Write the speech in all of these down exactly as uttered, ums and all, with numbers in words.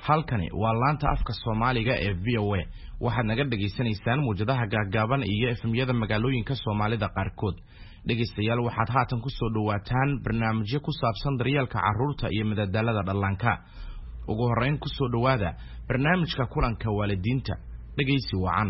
halkani waa laanta afka Soomaaliga ee V O A waxaad naga dhageysanaysaan muujadaha gaagaaban iyo F M-yada magaalooyinka Soomaalida qaarkood dhageystayaal waxaad haatan ku soo dhawaataan barnaamijyo ku saabsan daryeelka carruurta iyo madadaalada dhallaanka ugu horeyn ku soo dhawaada barnaamijka kulanka waalidiinta dhageysi wacan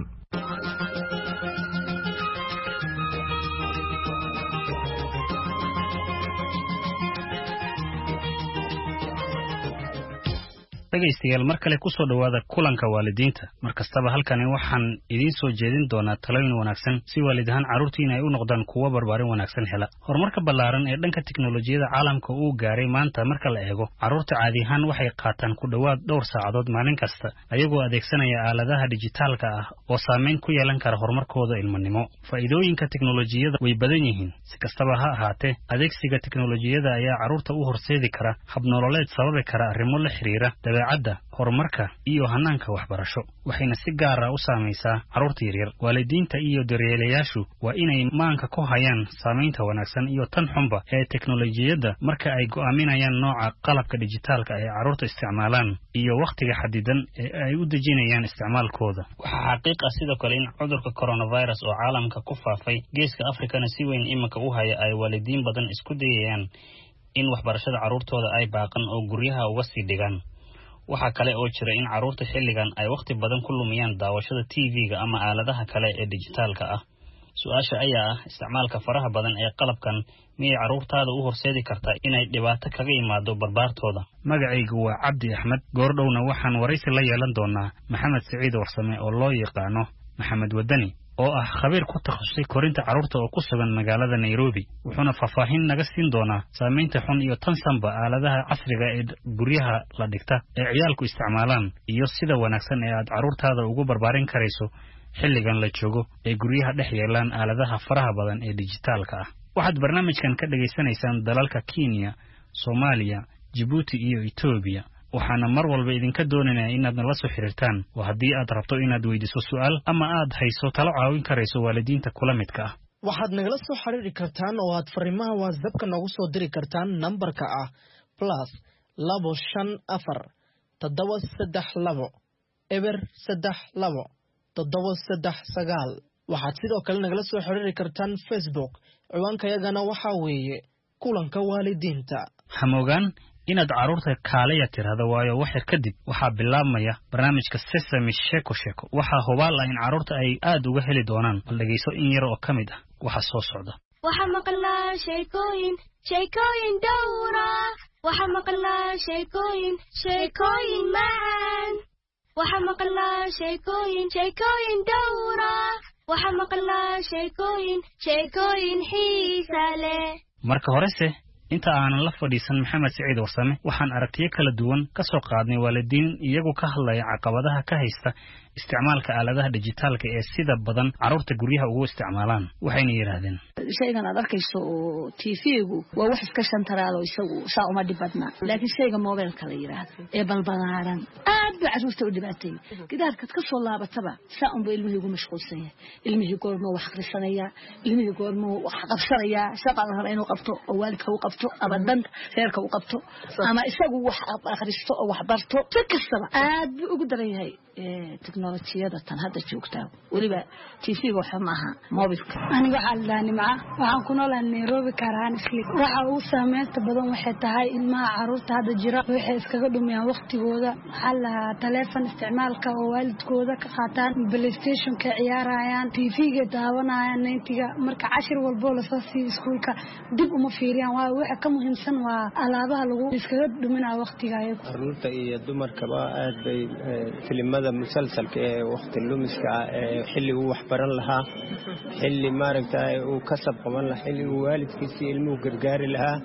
dhageystayaal mar kale ku soo dhawaada kulanka waalidiinta markastaba halkani waxaan idin soo jeedin doonaa talooyin wanaagsan si waalidahan carruurtiina ay u noqdaan kuwa barbaarin wanaagsan hela horumarka ballaaran ee dhanka tiknoolajiyada caalamka uu gaaray maanta marka la eego carruurta caadi ahaan waxay qaataan ku dhawaad dhowr saacadood maalin kasta ayagoo adeegsanaya aaladaha dijitaalka ah oo saameyn ku yeelan kara horumarkooda ilmanimo faa'iidooyinka tiknoolajiyada way badan yihiin si kastaba ha ahaatee adeegsiga tiknoolajiyada ayaa carruurta u horseedi kara habnololeed sababi kara arrimo la xiriira cadda horumarka iyo hanaanka waxbarasho waxayna si gaar ah u saamaysaa carruurta yaryar waalidiinta iyo daryeelayaashu waa inay maanka ku hayaan saamaynta wanaagsan iyo tan xunba ee teknoolajiyada marka ay go'aaminayaan nooca qalabka dijitaalka ee carruurta isticmaalaan iyo wakhtiga xadidan ee ay u dejinayaan isticmaalkooda waxaa xaqiiq ah sidoo kale in cudurka coronavirus oo caalamka ku faafay geeska afrikana si weyn iminka u haya ay waalidiin badan isku dayayaan in waxbarashada carruurtooda ay baaqan oo guryaha uga sii dhigaan waxa kale oo jira in carruurta xilligan ay waqti badan ku lumiyaan daawashada T V-ga ama aaladaha kale ee dijitaalka ah su'aasha ayaa ah isticmaalka faraha badan ee qalabkan miyay carruurtaada u horseedi kartaa inay dhibaato kaga yimaado barbaartooda magacaygu waa Cabdi Axmed goordhowna waxaan waraysi la yeelan doonaa Maxamed Saciid Warsame oo loo yaqaano Maxamed Wadani oo ah khabiir ku takhasusay korinta carruurta oo ku sugan magaalada Nairobi wuxuuna faahfaahin naga siin doonaa saameynta xun iyo tan sanba aaladaha casriga ee guryaha la dhigta ee ciyaalku isticmaalaan iyo sida wanaagsan ee aad carruurtaada ugu barbaarin karayso xilligan la joogo ee guryaha dhex yeelaan aaladaha faraha badan ee dijitaalka ah waxaad barnaamijkan ka dhageysanaysaan dalalka Kenya, Soomaaliya, Djibouti iyo Ethiopia waxaana mar walba idinka doonaynaa inaad nala soo xiriirtaan oo haddii aad rabto inaad weydiiso su'aal ama aad hayso talo caawin karayso waalidiinta kula midka ah waxaad nagala soo xiriiri kartaan oo aad fariimaha WhatsApp-ka noogu soo diri kartaan nambarka ah plus labo shan afar toddoba saddex labo eber saddex labo toddoba saddex sagaal waxaad sidoo kale nagala soo xiriiri kartaan Facebook ciwaankayagana waxaa weeye kulanka waalidiinta hamogaan inaad carruurta kaalaya tirahdo waayo wax yar kadib waxaa bilaabmaya barnaamijka Sesame Sheko Sheko waxaa hubaal ah in carruurta ay aad uga heli doonaan bal dhageyso in yar oo ka mid ah waxa soo socda waxa maqlaa sheekooyin sheekooyin dhowra waxa maqlaa sheekooyin sheekooyin macaan waxa maqlaa sheekooyin sheekooyin dhowra waxa maqlaa sheekooyin sheekooyin xiisa leh marka horese inta aanan la fadhiisan Maxamed Saciid Warsame waxaan aragtiyo kala duwan ka soo qaadnay waalidiin iyagu ka hadlaya caqabadaha ka haysta isticmaalka aaladaha dijitaalka ee sida badan carruurta guryaha ugu isticmaalaan waxayna yiraahdeen shaygan aad arkayso oo T V-gu waa wax iska shantaraado isagu saa uma dhibadna laakiin shayga mobilka la yiraahdo ee balbalaaran aad baa carruurta u dhibaatay gidaarka ka soo laabataba saa un bay ilmuhu ugu mashquulsan yahay ilmuhu goormo wax akhrisanaya ilmuhu goormo wax qabsanaya shaqada hore inuu qabto oo waalidka uu qabto abadan reerka uu qabto ama isagu wax akhristo oo wax barto fikirsan aad buu ugu daran yahay ee teknoolajiyada tan hadda joogta waliba T V-ga waxa ma aha mobilka aniga waxa la nimca waxaan ku noolahay Nairobi karaan isli waxa uu saameynta badan waxay tahay ilmaha carruurta hadda jira waxay iskaga dhumiyaan waqtigooda waxa la telefoon isticmaalka oo waalidkooda ka qaataan PlayStation ka ciyaarayaan T V-ga daawanayaan nintiga marka cashir walbo la soo sii iskuulka dib uma fiiriyaan waa waxa ka muhiimsan waa alaabaha lagu iskaga dhuminaa waqtiga ay carruurta iyo dumarkaba aad bay filimada musalsalka ee waqti lumiska ee xilli uu wax baran lahaa xilli maaragtay uu ka sab qaban lahaa xilli uu waalidkiisa ilmuhu gargaari lahaa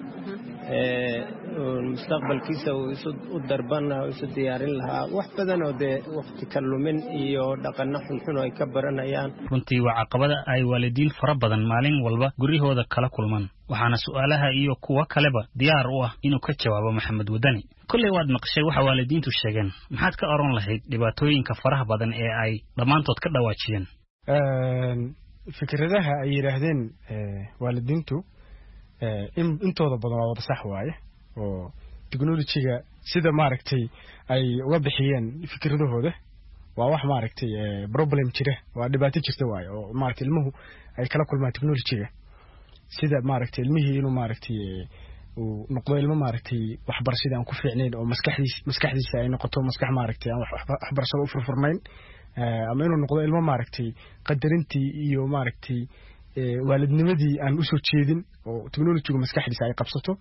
ee mustaqbalkiisa uu isu u darban lahaa isu diyaarin lahaa wax badan oo de waqti ka lumin iyo dhaqan xun ay ka baranayaan runtii waa caqabada ay waalidiin fara badan maalin walba guriyahooda kala kulmaan waxaana su'aalaha iyo kuwa kaleba diyaar u ah inuu ka jawaabo Maxamed Wadani kullay waad maqshay waxa waalidiintu sheegeen maxaad ka oran lahayd dhibaatooyinka faraha badan ee ay dhamaantood ka dhawaajiyeen een fikradaha ay yiraahdeen waalidiintu ee intooda badan waa wada sax waaye oo teknoolajiyada sida maaragtay ay uga bixiyeen fikradahooda waa wax maaragtay problem jira waa dhibaato jirta waay oo maaragtay ilmuhu ay kala kulmaan technology-ga sida maaragtay ilmihii inuu maaragtay uu noqdo ilmo maaragtay waxbarashada aan ku fiicnayn oo maskaxdiisa maskaxdiisa ay noqoto maskax maaragtay aan waxbarashada u furfurnayn ama inuu noqdo ilmo maaragtay qadarintii iyo maaragtay waalidnimadii aan u soo jeedin oo technology-ga maskaxdiisa ay qabsato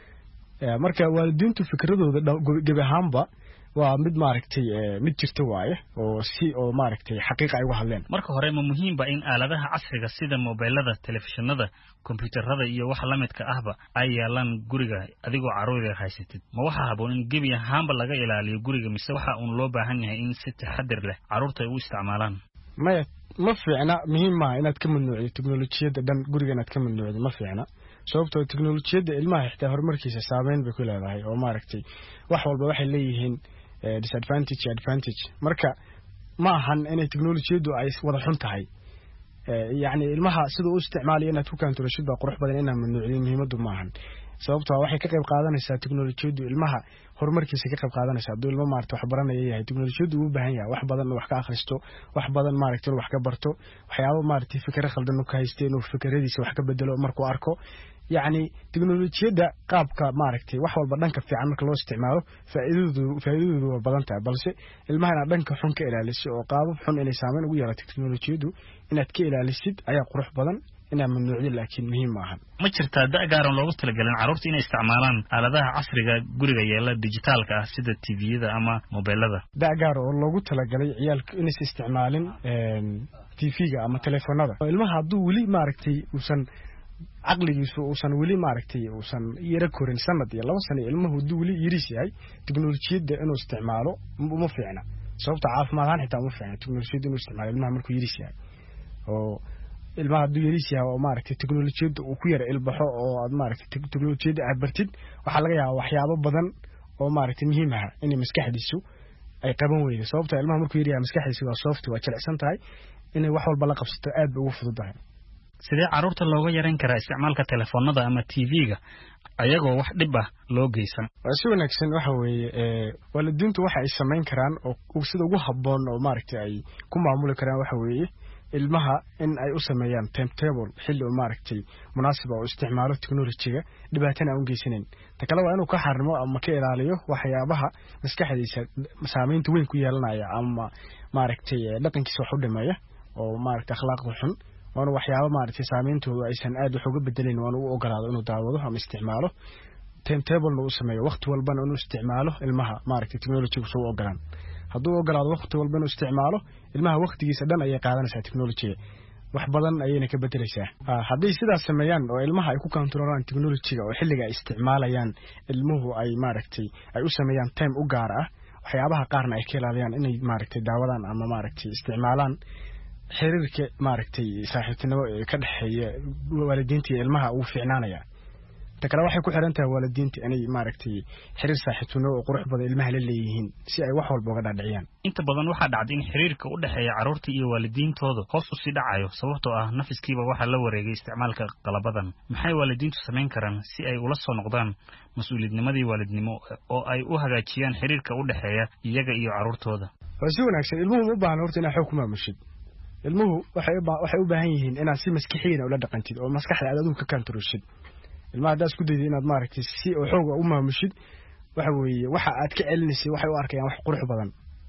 marka waalidiintu fikradooda gabi ahaanba waa mid maaragtay mid jirta waaye oo si oo maaragtay xaqiiqa ay uga hadleen marka hore ma muhiim ba in aaladaha casriga sida mobilada telefishinada computerada iyo wax la midka ahba ay yaalaan guriga adigoo caruurta haysatid ma waxa haboon in gebi ahaanba laga ilaaliyo guriga mise waxa uu loo baahan yahay in si taxadir leh caruurta ay u isticmaalaan ma ma fiicna muhiim ma inaad ka mamnuuciyo teknolojiyada dhan guriga inaad ka mamnuuciyo ma fiicna sababtoo teknolojiyada ilmaha xitaa horumarkiisa saameyn bay ku leedahay oo maaragtay wax walba waxay leeyihiin disadvantage advantage marka ma ahan inay teknolojiyadu ay wada xun tahay yani ilmaha sida uu isticmaalayo inaad ku kaanturashid baa qurux badan inaan mamnuuciyo muhiimadu ma ahan sababtoo waxay ka qayb qaadanaysaa teknolojiyadu ilmaha horumarkiisa ka qayb qaadanaysaa hadduu ilmo maaragtay wax baranaya yahay teknolojiyadu uu u baahan yahay wax badan wax ka akhristo wax badan maaragtay wax ka barto waxyaabo maaragtay fikir khaldan uu ka haysto inuu fikradiisa wax ka bedelo markuu arko يعني تكنولوجيا قابك ماركتي وحول بدنك في عمك لو استعماله فائدته فائدته بدنتها بلس المهنة بدنك حنك إلى لسه وقاب حن إلى سامن ويرى تكنولوجيا دو إن تكي إلى لسد أي قروح بدن إنها من نوع لكن مهم معهم. ما شرط ده قارن لو وصل جلنا عرفت إن استعمالان على ده عصر جوري جيلا ديجيتال كأسد التي في ده أما موبايل ده. ده قارن لو قلت لك جلي عيال إن استعمالين تي في أما تلفون هذا. المها دو ولي ماركتي وسن عقليgiisu uusan wali maaragtay uusan yara korin sanad iyo laba sano ilmuhu duuli yiris yahay teknolojiyada inuu isticmaalo uma fiicna sababta caafimaad ahaan xitaa uma fiicna teknolojiyada inuu isticmaalo ilmaha markuu yiris yahay oo ilmaha duu yiris yahay oo maaragtay teknolojiyada uu ku yara ilbaxo oo aad maaragtay teknolojiyada aad bartid waxa laga yaabaa waxyaabo badan oo maaragtay muhiim ah in maskaxdiisu ay qaban weydo sababta ilmaha markuu yiri yahay maskaxdiisu waa soft waa jilicsan tahay inay wax walba la qabsato aad bay ugu fududahay sidee caruurta looga yareyn karaa isticmaalka telefoonada ama T V-ga ayagoo wax dhib ah loo geysan waa si wanaagsan waxa weeye ee waalidiintu waxa ay sameyn karaan oo sida ugu habboon oo maaragtay ay ku maamuli karaan waxa weeye ilmaha in ay u sameeyaan timetable xilli oo maaragtay munaasib oo isticmaalo teknolojiga dhibaatana aan u geysanin ta kale waa inuu ka xarimo ama ka ilaaliyo waxyaabaha maskaxdiisa saameynta weyn ku yeelanaya ama maaragtay dhaqankiisa wax u dhimeeya oo maaragtay akhlaaqda xun waana waxyaabo maaragtay saameyntooda aysan aad wax uga bedelin waan u ogolaado inuu daawado ama isticmaalo timetable uu sameeyo waqti walba inuu isticmaalo ilmaha maaragtay technology-ga soo ogolaan hadduu ogolaado waqti walba inuu isticmaalo ilmaha waqtigiisa dhan ayay qaadanaysaa technology-ga wax badan ayayna ka bedelaysaa haddii sidaas sameeyaan oo ilmaha ay ku controlaan technology-ga oo xilliga ay isticmaalayaan ilmuhu ay maaragtay ay u sameeyaan time u gaar ah waxyaabaha qaarna ay ka ilaaliyaan inay maaragtay daawadaan ama maaragtay isticmaalaan xiriirka maaragtay saaxiibtinimo ee ka dhaxeeya waalidiinta iyo ilmaha uu fiicnaanaya ta kale waxay ku xiran tahay waalidiinta inay maaragtay xiriir saaxiibtinimo oo qurux badan ilmaha la leeyihiin si ay wax walba uga dhaadhiciyaan inta badan waxa dhacday in xiriirka u dhaxeeya caruurta iyo waalidiintooda hoos u sii dhacayo sababtoo ah nafiskiiba waxa la wareegay isticmaalka qalabadan maxay waalidiintu sameyn karaan si ay ula soo noqdaan mas'uuliyadnimadii waalidnimo oo ay u hagaajiyaan xiriirka u dhaxeeya iyaga iyo caruurtooda waa si wanaagsan ilmuhu u baahan horta inay xog ku maamushid ilmuhu waxay waxay u baahan yihiin inaad si maskixiina ula dhaqantid oo maskaxda aad adigu ka kantarushid ilmaha daas ku dayday inaad maaragtay si oo xoog u maamushid waxa weeye waxa aad ka celinaysid waxay u arkayaan wax qurux badan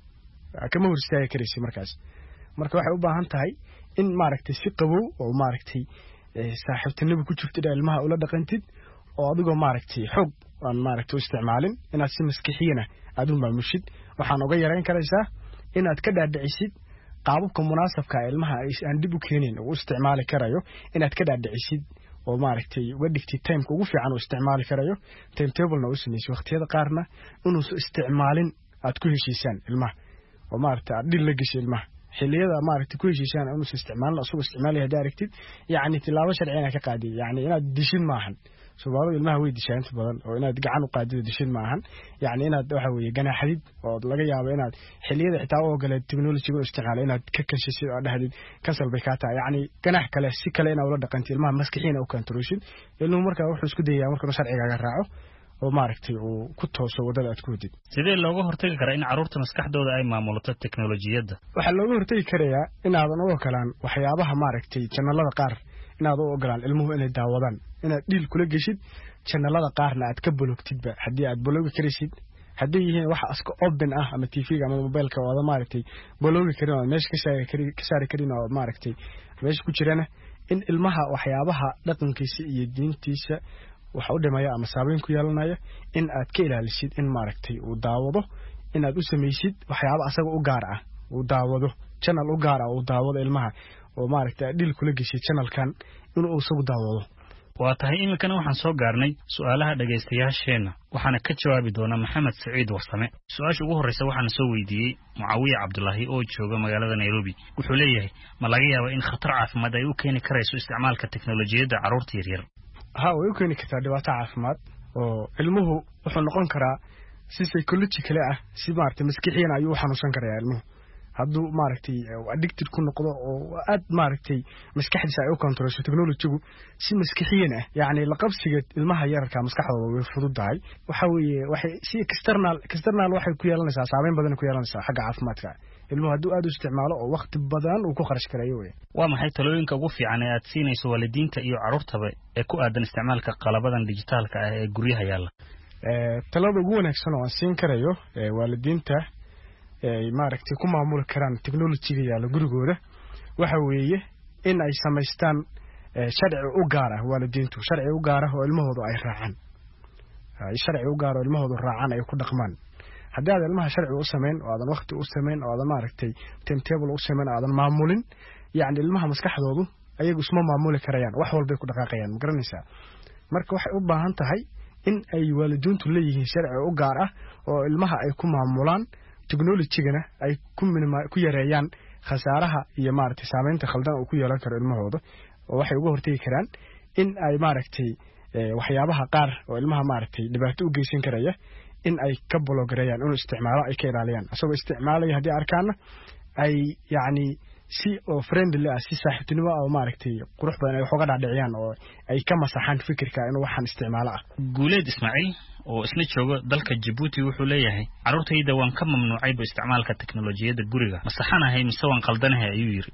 kama hor istaagi karaysid markaas marka waxay u baahan tahay in maaragtay si qabow oo maaragtay saaxiibtinimo ku jirtid ilmaha ula dhaqantid oo adigoo maaragtay xoog aan maaragtay u isticmaalin inaad si maskixiina aad u maamushid waxaan uga yareyn karaysaa inaad ka dhaadhicisid qaababka munaasabka ilmaha aan dib u keenin oo isticmaali karayo inaad ka dhaadhicisid oo maaragtay uga dhigtid time ugu fiican oo isticmaali karayo timetable-na u sameeyay waqtiyada qaarna inuu isticmaalin aad ku heshiisaan ilmaha oo maaragtay aad dhil la gashay ilmaha xilliyada maaragtay ku heshiisaan inuu isticmaalin asoo isticmaalayo directed yaani tilaabo sharciina ka qaadi yaani inaad dishin maahan Soomaalidu ilmaha way dishaan inta badan oo inaad gacan u qaadido dishin maahan yaani inaad waxa weeye ganaaxadid oo laga yaabo inaad xilliyada xitaa oo gale technology-ga isticmaalo inaad ka kashisid oo dhahdid kasal bay ka tahay yaani ganax kale si kale inaad ula dhaqanto ilmaha maskixiina u controlshid ilmuhu marka wuxuu isku dayaa marka sharciga raaco oo maaragtay uu ku tooso wadada aad ku wadid sidee looga hortagi karaa in carruurta maskaxdooda ay maamulato teknolojiyadda waxaa looga hortagi karayaa inaadan u ogolaan waxyaabaha maaragtay channelada qaar inaad u ogolaan ilmuhu inay daawadaan inaad dhiil kula geshid channelada qaarna aad ka bologtidba haddii aad bologi karaysid haddii yihiin waxa iska open ah ama T V-ga ama mobilka oo aad maaragtay bologi karin oo meesha ka saari karin ka saari karin oo maaragtay meesha ku jirana in ilmaha waxyaabaha dhaqankiisa iyo diintiisa waxa u dhimaya ama saameyn ku yeelanaya in aad ka ilaalisid in maaragtay uu daawado in aad u samaysid waxyaabo asaga u gaar ah uu daawado channel u gaar ah uu daawado ilmaha oo maaragtay dhil kula geshid channelkan inuu isagu daawado waa tahay iminkana waxaan soo gaarnay su'aalaha dhagaystayaasheena waxaana ka jawaabi doona Maxamed Saciid Warsame su'aasha ugu horreysa waxaan soo weydiiyey Muawiya Cabdullaahi oo jooga magaalada Nairobi wuxuu leeyahay ma laga yaabaa in khatar caafimaad ay u keeni karayso isticmaalka teknolojiyadda carruurta yaryar ha way u keeni kartaa dhibaato caafimaad oo ilmuhu wuxuu noqon karaa si psychological ah si maaragtay maskaxiyan ayuu u xanuunsan karaa ilmuhu hadduu maaragtay addicted ku noqdo oo aad maaragtay maskaxdiisa ay u controlsho technology-gu si maskaxiyan ah yaani la qabsiga ilmaha yararka maskaxdooda way fududahay waxa weeye waxay si external external waxay ku yeelanaysaa saameyn badan ku yeelanaysaa xagga caafimaadka ilmuhu hadduu aad u isticmaalo oo waqti badan uu ku kharash karayo way waa maxay talooyinka ugu fiican ee aad siinayso waalidiinta iyo carruurtaba ee ku aadan isticmaalka qalabadan dijitaalka ah ee guryaha yaalla ee talada ugu wanaagsan oo aan siin karayo ee waalidiinta ay maaragtay ku maamuli karaan technology-ga yaala gurigooda waxa weeye in ay samaystaan sharci u gaar ah waalidiintu sharci u gaar ah oo ilmahoodu ay raacaan ay sharci u gaar ah oo ilmahoodu raacaan ay ku dhaqmaan haddii aad ilmaha sharci u sameyn oo aadan waqti u sameyn oo aadan maaragtay timetable u sameyn oo aadan maamulin yacni ilmaha maskaxdoodu ayagu isma maamuli karayaan wax walbay ku dhaqaaqayaan ma garanaysaa marka waxay u baahan tahay in ay waalidiintu leeyihiin sharci u gaar ah oo ilmaha ay ku maamulaan technology-gana ay ku minima ku yareeyaan khasaaraha iyo maaragtay saameynta khaldan oo ku yeelan karo ilmahooda oo waxay uga hortagi karaan in ay maaragtay waxyaabaha qaar oo ilmaha maaragtay dhibaato u geysan karaya in ay ka blogareeyaan inuu isticmaalo ay ka ilaaliyaan asagoo isticmaalaya haddii arkaana ay yacni si oo friendly ah si saaxiibtinimo ah oo maaragtay qurux badan ay wax uga dhaadhiciyaan oo ay ka masaxaan fikirka inuu waxaan isticmaalo ah guuleed Ismaaciil oo isna jooga dalka Djibouti wuxuu leeyahay carruurtayda waan ka mamnuucay isticmaalka teknolojiyadda guriga masaxanahay mise waan qaldanahay ayuu yiri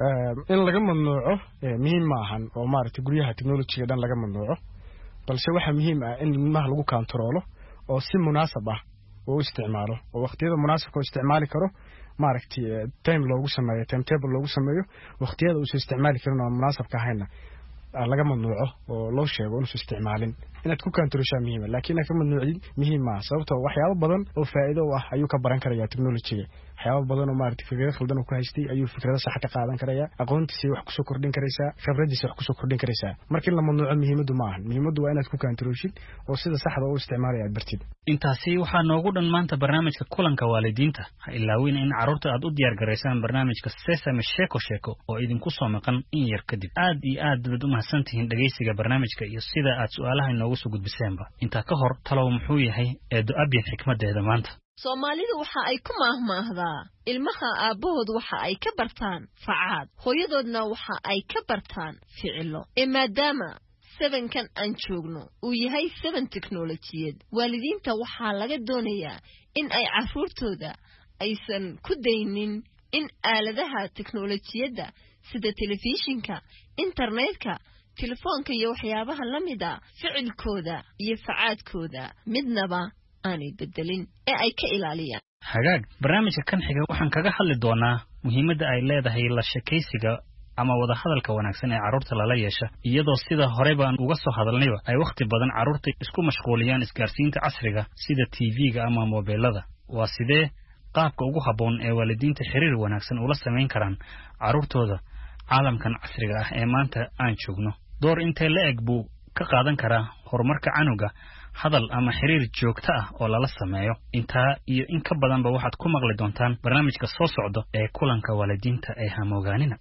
in laga mamnuuco muhiim ma ahan oo maaragtay guryaha teknolojiga dhan laga mamnuuco balse waxa muhiim ah in ilmaha lagu kontrolo oo si munaasab ah oo isticmaalo oo waqtiyada munaasabka oo isticmaali karo maaragtay time loogu sameeyo timetable loogu sameeyo waqtiyada uu isticmaali karin oo munaasabka ahayna laga mamnuuco oo loo sheego inuu isticmaalin inaad ku kontrolshaa muhiim ah laakiin ka mamnuucin muhiim ma sababtoo waxyaabo badan oo faa'iido u ah ayuu ka baran karayaa teknolojiga waxyaabo badan oo maaragtay fikrado khaldan oo ku haystay ayuu fikrado sax ka qaadan karayaa aqoontiisa wax ku soo kordhin karaysaa khibradiisa wax ku soo kordhin karaysaa markii la mamnuuco muhiimadu ma ahan muhiimadu waa inaad ku kontrolshid oo sida saxda u isticmaalayaad bartid intaasi waxaa noogu dhan maanta barnaamijka kulanka waalidiinta ha ilaawin in carruurta aad u diyaar garaysaan barnaamijka Sesame Sheeko Sheeko oo idinku soo maqan in yar kadib aad iyo aad baad u mahadsantihiin dhageysiga barnaamijka iyo sida aad su'aalaha inoogu soo gudbiseenba inta ka hor talow muxuu yahay eedo abyan xikmadeeda maanta Soomaalidu waxa ay ku maahmaahdaa ilmaha aabahood waxa ay ka bartaan facaad hooyadoodna waxa ay ka bartaan ficilo ee maadaama seven-kan aan joogno uu yahay seven teknolojiyad waalidiinta waxaa laga doonayaa in ay carruurtooda aysan ku daynin in aaladaha teknolojiyadda sida telefishinka internetka telefoonka iyo waxyaabaha la mid ah ficilkooda iyo facaadkooda midnaba aanay bedelin ee ay ka ilaaliyaan hagaag barnaamijka kan xiga waxaan kaga hadli doonaa muhiimadda ay leedahay la sheekaysiga ama wada hadalka wanaagsan ee carruurta lala yeesha iyadoo sida hore baan uga soo hadalnayba ay waqti badan carruurta isku mashquuliyaan isgaarsiinta casriga sida T V-ga ama mobilada waa sidee qaabka ugu habboon ee waalidiinta xiriir wanaagsan ula sameyn karaan carruurtooda caalamkan casriga ah ee maanta aan joogno door intee la eg buu ka qaadan karaa horumarka canuga hadal ama xiriir joogto ah oo lala sameeyo intaa iyo in ka badanba waxaad ku maqli doontaan barnaamijka soo socda ee kulanka waalidiinta ee hamoogaanina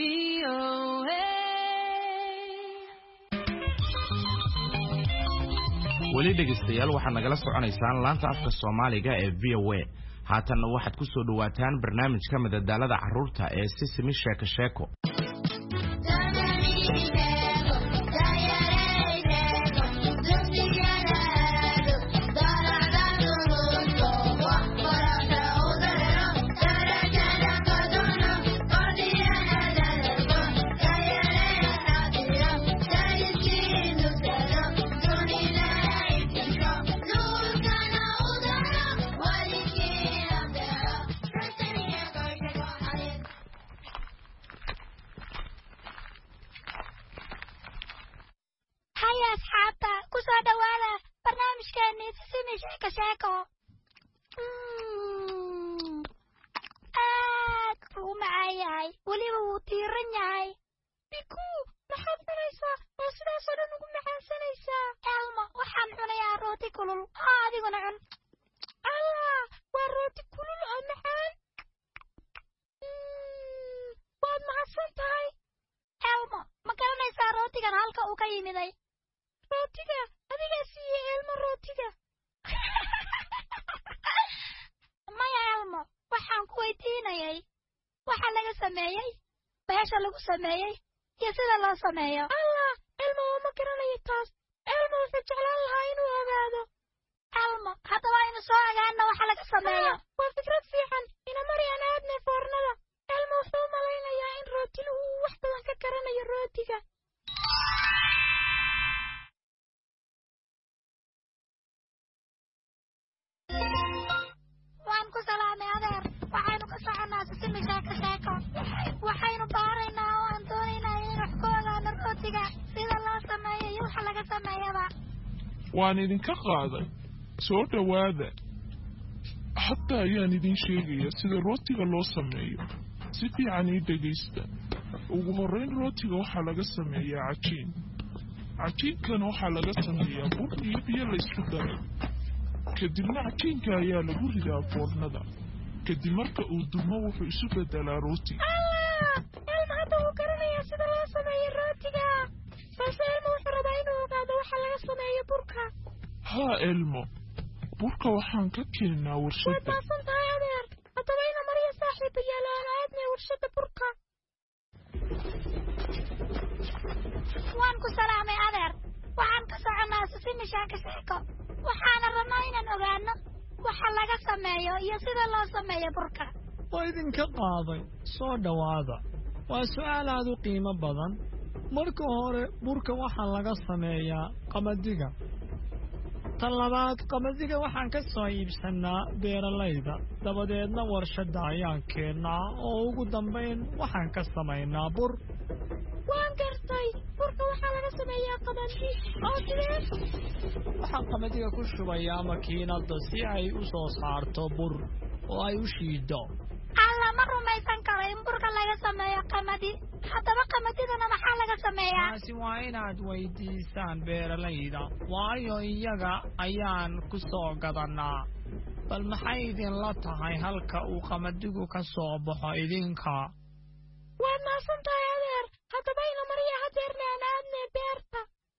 weli dhegaystayaal waxaad nagala soconaysaan laanta afka Soomaaliga ee V O A haatanna waxaad ku soo dhawaataan barnaamijka madadaalada carruurta ee Sesame Sheeko Sheeko sameeyay sheeko sheeko aad buu macaan yahay weliba wuu tiiran yahay biku maxaad cunaysaa oo sidaasoo dhan ugu macaansanaysaa elmo waxaan cunayaa rooti kulul oo adiguna cun allah waa rooti kulul oo macaan waad mahadsan tahay elmo ma garanaysaa rootigan halka uu ka yimiday rootiga adigaa siiyey elmo rootiga maya elmo waxaan ku weydiinayay waxa laga sameeyey meesha lagu sameeyey iyo sida loo sameeyo allah elmo uma garanayo taas elmo wuxuu jeclaan lahaa inuu ogaado elmo haddaba aynu soo ogaana waxa laga sameeyo waa fikrad fiican ina maryan aadne foornada elmo wuxuu malaynayaa in rootilu uu wax badan ka garanayo rootiga waan ku salaamay adeer waxaynu ka soconaa sisimi sheeko sheeko waxaynu baaraynaa oo aan doonaynaa in wax ku ogaano rootiga sida loo sameeyo iyo waxa laga sameeyaba waan idinka qaaday soo dhowaada hadda ayaan idin sheegaya sida rootiga loo sameeyo si fiican ii dhegaysta ugu horrayn rootiga waxaa laga sameeyaa cajiin cajiinkana waxaa laga sameeyaa bur iyo biyo la isku daray kadibna cajiinka ayaa lagu ridaa foornada kadib marka uu dumo wuxuu isu bedelaa rooti allah elmo hadda wuu garanayaa sida loo sameeyo rootiga balse elmo wuxuu rabaa inuu ogaado waxa laga sameeyo burka haa elmo burka waxaan ka keennaa warshadda waad maasan tahay adeer haddaba ina mariya saaxiiba yaalaan aadnee warshadda burka waan ku salaamay adeer waxaan ka soconaa sisimi sheeko sheeko waxaana rabnaa inaan ogaano waxa laga sameeyo iyo sida loo sameeyo burka waa idinka qaaday soo dhowaada waa su'aal aad u qiimo badan marka hore burka waxaa laga sameeyaa qamadiga tan labaad qamadiga waxaan ka soo iibsannaa beeralayda dabadeedna warshadda ayaan keennaa oo ugu dambayn waxaan ka samaynaa bur waan gartay burka waxaa laga sameeyaa qamadi oo sidee waxaan qamadiga ku shubayaa makiinadda si ay u soo saarto bur oo ay u shiido alla ma rumaysan karo in burka laga sameeyo qamadi haddaba qamadidana maxaa laga sameeyaa taasi waa inaad weydiisaan beeralayda waayo iyaga ayaan ku soo gadannaa bal maxay idinla tahay halka uu qamadigu ka soo baxo idinka waad maasan tahay adeer haddaba ina mariya hadeerne aan aadne beerta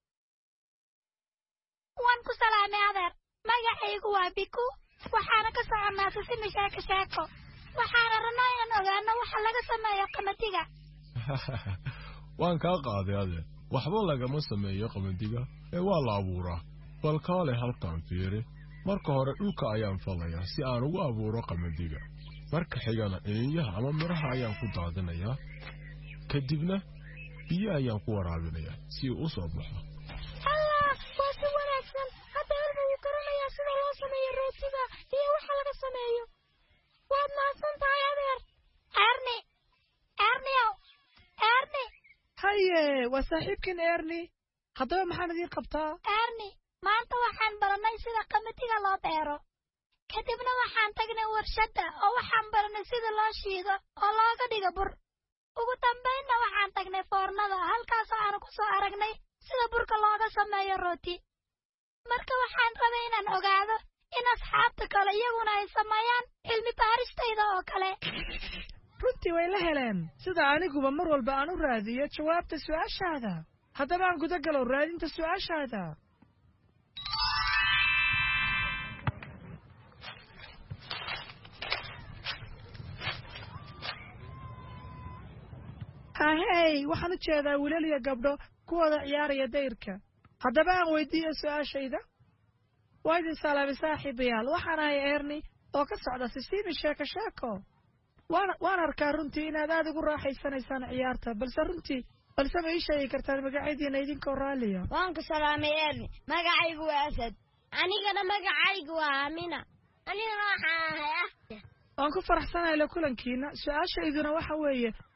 waan ku salaamay adeer magacaygu waa biku waxaana ka soconnaa sisimi sheeko sheeko waxaana rabnaa inaan ogaano waxa laga sameeyo qamadiga waan kaa qaaday adeer waxba lagama sameeyo qamadiga ee waa la abuuraa bal kaale halkaan fiiri marka hore dhulka ayaan falayaa si aan ugu abuuro qamadiga marka xigana eeyaha ama miraha ayaan ku daadinayaa kadibna biyo ayaan ku waraabinayaa si uu u soo baxo allah waa si wanaagsan hadda elmo wuu garanayaa sida loo sameeyo rootiga iyo waxa laga sameeyo waad maasan tahay adeer erni erniow erni haye waa saaxiibkan erni haddaba maxaan idiin qabtaa erni maanta waxaan baranay sida qamadiga loo beero kadibna waxaan tagnay warshadda oo waxaan baranay sida loo shiido oo looga dhigo bur ugu dambaynna waxaan tagnay foornada halkaasoo aanu ku soo aragnay sida burka looga sameeyo rooti marka waxaan rabay inaan ogaado in asxaabta kale iyaguna ay sameeyaan cilmi baaristayda oo kale runtii way la heleen sida aniguba mar walba aan u raadiyo jawaabta su'aashaada haddaba aan guda galo raadinta su'aashaada hahey waxaan u jeedaa wiilal iyo gabdho ku wada ciyaaraya dayrka haddaba aan weydiiyo su'aashayda waa idin salaamay saaxiibayaal waxaan ahay erni oo ka socda sisimi sheeko sheeko waan waan arkaa runtii inaad aad ugu raaxaysanaysaan ciyaarta balse runtii balse ma ii sheegi kartaan magacyadiina idinkoo raalliya waan ku salaamay erni magacaygu waa asad anigana magacaygu waa amina anigana waxaan ahay ah waan ku faraxsanahay la kulankiina su'aashayduna waxa weeye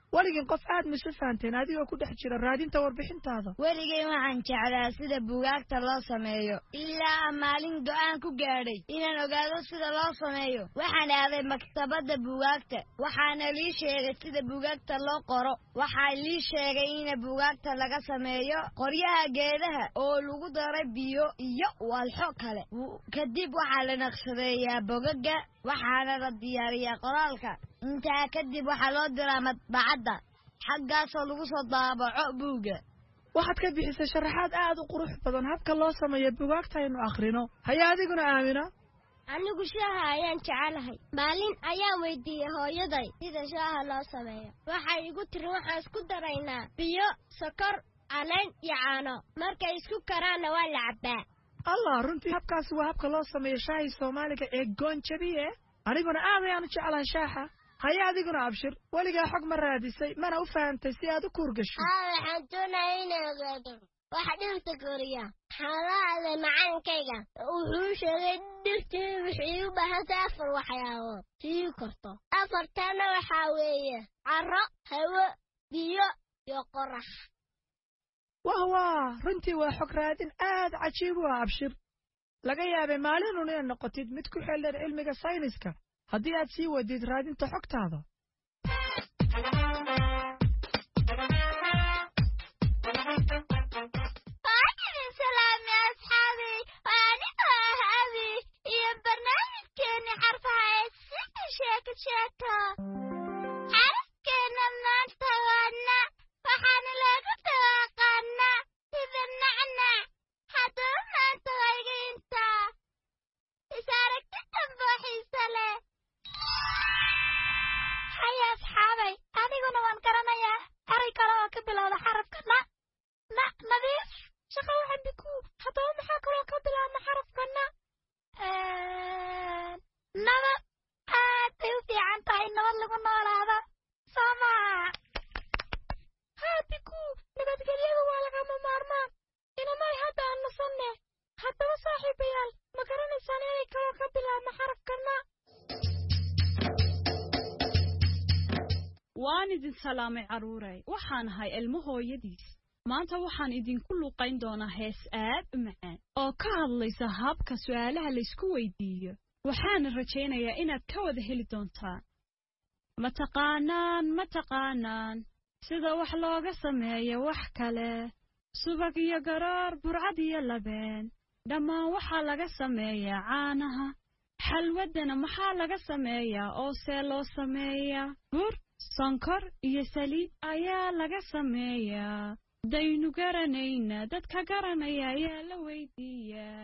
weligin qof aad misu fahanteen adigoo ku dhex jira raadinta warbixintaada weligay waxaan jeclaa sida buugaagta loo sameeyo ilaa maalin go'aan ku gaadhay inaan ogaado sida loo sameeyo waxaan aaday maktabadda buugaagta waxaana lii sheegay sida buugaagta loo qoro waxaa lii sheegay in buugaagta laga sameeyo qoryaha geedaha oo lagu daray biyo iyo walxo kale kadib waxaa la naqshadeeyaa bogaga waxaana la diyaariyaa qoraalka intaa kadib waxaa loo diraa madbacadda xaggaasoo lagu soo daabaco buugga waxaad ka bixisay sharaxaad aad u qurux badan habka loo sameeyo buugaagta aynu akhrino haya adiguna aamina anigu shaaha ayaan jecelahay maalin ayaan weydiiyey hooyaday sida shaaha loo sameeyo waxay igu tiri waxaan isku daraynaa biyo sokor caleen iyo caano markay isku karaanna waa la cabbaa allah runtii habkaasi waa habka loo sameeyo shaahii soomaaliga ee goonjabiye aniguna aad ayaan u jeclahay shaaxa haya adiguna abshir weligaa xog ma raadisay mana u fahantay si aad u kuurgasho waxaan doonaya inaan ogaado waxa dhirta koriya xaalada macaankayga wuxuu sheegay dhirta waxay u baahan tahay afar waxyaabood sii korto afartana waxaa weeye carro hawo biyo iyo qorax wah waa runtii waa xog raadin aad cajiib u ah abshir laga yaabay maalinun inaad noqotid mid ku xeeldheer cilmiga sayniska haddii aad sii wadid raadinta xogtaada xarafkeena maanta waana waxaana lagu dhawaaqaanaa sida nacnac haddaba maanta wayga intaa is aragti damboo xiise leh haya asxaabay aniguna waan garanayaa eray kale oo ka bilowda xarafka na na nadiif shaqa waxaan biku haddaba maxaa kaloo ka bilaabna xarafka na naba aad bay u fiican tahay nabad lagu noolaada soo maha haadiku nabadgelyada waa lagama maarmaan inamay hadda aan nasanne haddaba saaxiibayaal ma garanaysaan inay kaloo ka bilaabma xarafkana waan idin salaamay carruuray waxaan ahay ilmo hooyadiis maanta waxaan idinku luuqayn doonaa hees aad u macaan oo ka hadlaysa habka su'aalaha laysku weydiiyo waxaana rajaynayaa inaad ka wada heli doontaan ma taqaanaan ma taqaanaan sida wax looga sameeyo wax kale subag iyo garoor burcad iyo labeen dhammaan waxaa laga sameeyaa caanaha xalwaddana maxaa laga sameeyaa oo see loo sameeyaa bur sonkor iyo saliid ayaa laga sameeyaa daynu garanayna dadka garanaya ayaa la weydiiyaa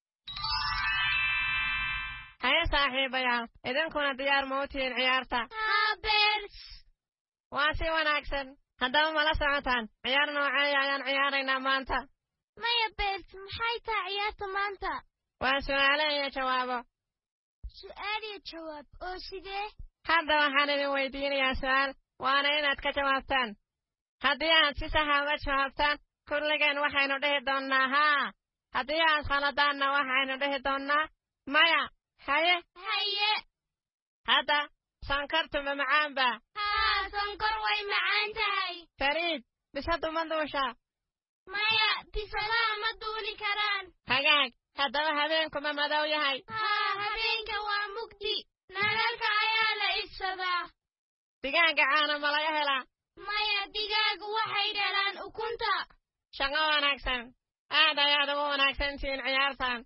haya saaxiibayaal idinkuna diyaar ma u tihiin ciyaarta beers waa si wanaagsan haddaba mala socotaan ciyaar noocee ayaan ciyaaraynaa maanta maya beers maxay tahay ciyaarta maanta waa su'aalo iyo jawaabo su'aal iyo jawaab oo sidee hadda waxaan idin weydiinayaa su'aal waana inaad ka jawaabtaan haddii aad si saxa uga jawaabtaan kulligeen waxaynu dhihi doonnaa haa haddii aad khaladaanna waxaynu dhihi doonnaa maya haye haye hadda sonkortu ma macaanba haa sonkor way macaan tahay fariid bisadu ma duusha maya bisadaha ma duuli karaan hagaag haddaba habeenku ma madow yahay haa habeenka waa mugdi nalalka ayaa la ibsadaa digaaga caana ma laga helaa maya digaagu waxay dhalaan ukunta shaqo wanaagsan aad ayaad ugu wanaagsan tihiin ciyaartan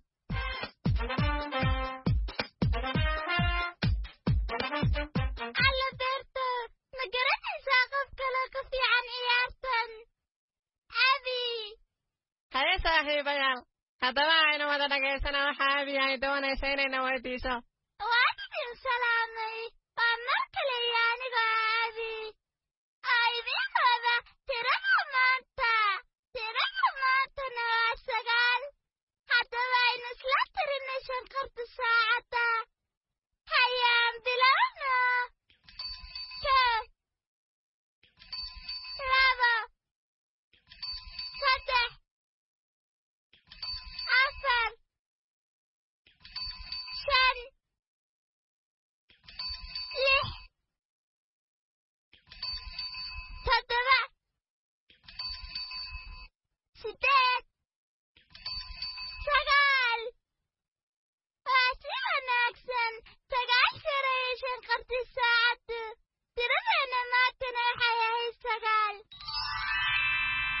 alla beerta ma garanaysaa qof kale ka fiican ciyaartan abi haye saaxiibayaal haddaba aynu wada dhagaysana waxa abi ay doonaysa inayna weydiiso waan idin salaamay waa mar kale iyo anigoo abi aa idin wada tirada maanta tirada maantana waa sagaal haddaba aynu isla tirinay shankarta saacadda hayaan bilowno kow laba saddex afar shan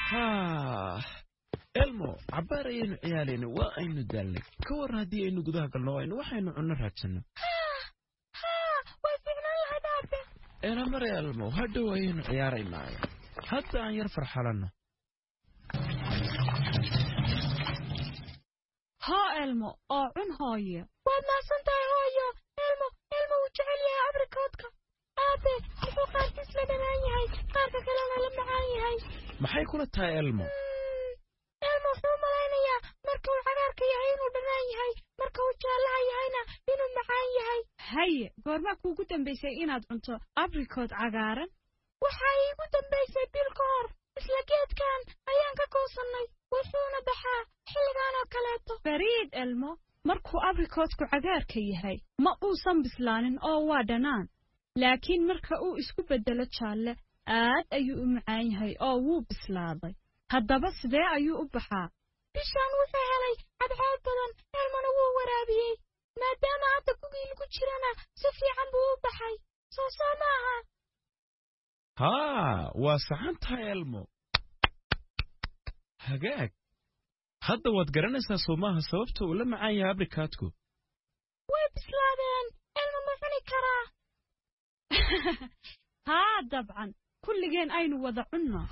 ها ilmo cabaar ayaynu ciyaalayna waa aynu daalnay ka war haddii aynu gudaha galno aynu waxaynu cunno raadsanno ena mare ilmo hadhow ayaynu ciyaaraynaayo hadda aan yar farxalanno ها ilmo oo cun hooyo waad maasan tahay hooyo ilmo ilmo wuu jecel yahay abrikoodka aabe wuxuu qaarkiis la dhanaan yahay qaarka kalena la macaan yahay maxay kula tahay ilmo ilmo wuxuu malaynayaa marka uu cagaarka yahay inuu dhanaan yahay marka uu jaallaha yahayna inuu macaan yahay haye goorma kuugu dambaysay inaad cunto abrikood cagaaran waxaa iigu dambaysay bil ka hor isla geedkan ayaan ka goosannay wuxuuna baxaa xilligan oo kaleeto fariid ilmo markuu abrikoodku cagaarka yahay ma uusan bislaanin oo waa dhanaan laakiin marka uu isku beddelo jaalle aad ayuu u macaan yahay oo wuu bislaaday haddaba sidee ayuu u baxaa bishaan wuxuu helay cadceed badan ilmana wuu waraabiyey maadaama hadda gugii lagu jirana si fiican buu u baxay soo soo maaha haa waa saxan tahay ilmo hagaag hadda waad garanaysaa soo maaha sababta uu la macaan yahay abrikaadku way bislaadeen ilmo ma cuni karaa haa dabcan kulligeen aynu wada cunno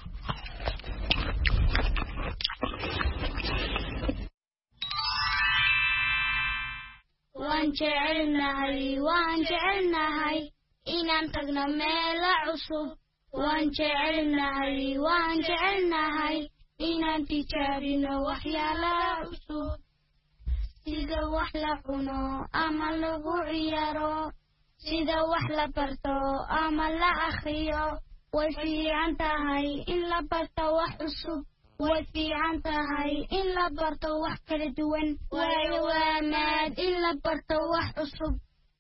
waan jecelnahay waan jecelnahay inaan tagno meelo cusub waan jecelnahay waan jecelnahay inaan tijaabino waxyaalaha cusub sida wax la cuno ama lagu ciyaaro sida wax la barto ama la akhriyo way fiican tahay in la barto wax cusub way fiican tahay in la barto wax kala duwan waayo waa maad in la barto wax cusub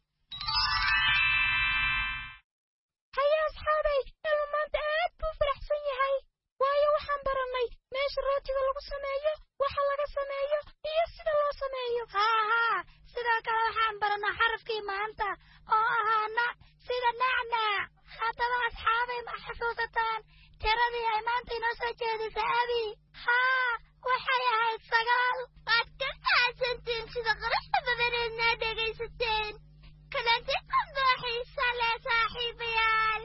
haya asxaabay ilmo maanta aad buu faraxsan yahay waayo waxaan barannay meesha rootiga lagu sameeyo waxa laga sameeyo iyo sida loo sameeyo haa haa sidoo kale waxaan barannay xarafkii maanta oo ahaana sida nacnac haddaba asxaabay ma xasuusataan tiradii ay maanta inoo soo jeedisay abi haa waxay ahayd sagaal waad ka mahadsantiin sida quruxda badaneednaa dhegaysateen kalanti qandoo xiisa leh saaxiibayaal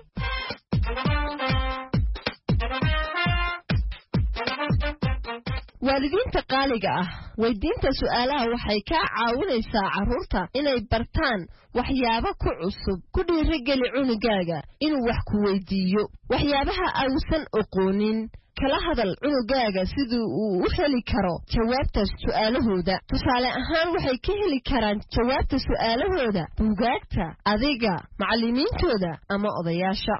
waalidiinta qaaliga ah weydiinta su'aalaha waxay kaa caawinaysaa carruurta inay bartaan waxyaabo ku cusub ku dhiirigeli cunugaaga inuu wax ku weydiiyo waxyaabaha ausan oqoonin kala hadal cunugaaga sidii uu u heli karo jawaabta su'aalahooda tusaale ahaan waxay ka heli karaan jawaabta su'aalahooda buugaagta adiga macallimiintooda ama odayaasha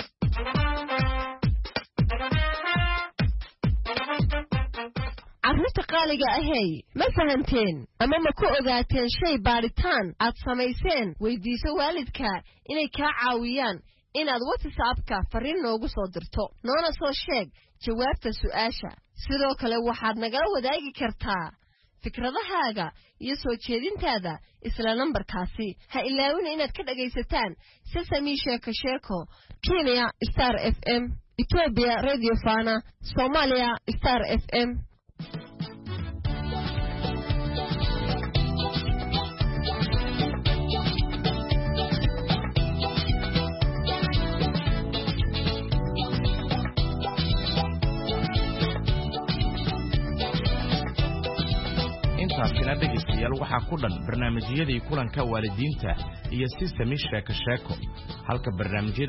carruurta qaaliga ahey ma fahanteen ama ma ku ogaateen shay baadhitaan aad samayseen weydiiso waalidka inay kaa caawiyaan inaad whatsappka farriin noogu soo dirto noona soo sheeg jawaabta su'aasha sidoo kale waxaad nagala wadaagi kartaa fikradahaaga iyo soo jeedintaada isla nambarkaasi ha ilaawina inaad ka dhagaysataan sesame sheeko sheeko Kenya Star F M Ethiopia Radio Fana Somalia Star F M intaasina dhegaystayaal waxaa ku dhan barnaamijyadii kulanka waalidiinta iyo Sesame sheeko sheeko halka barnaamijyada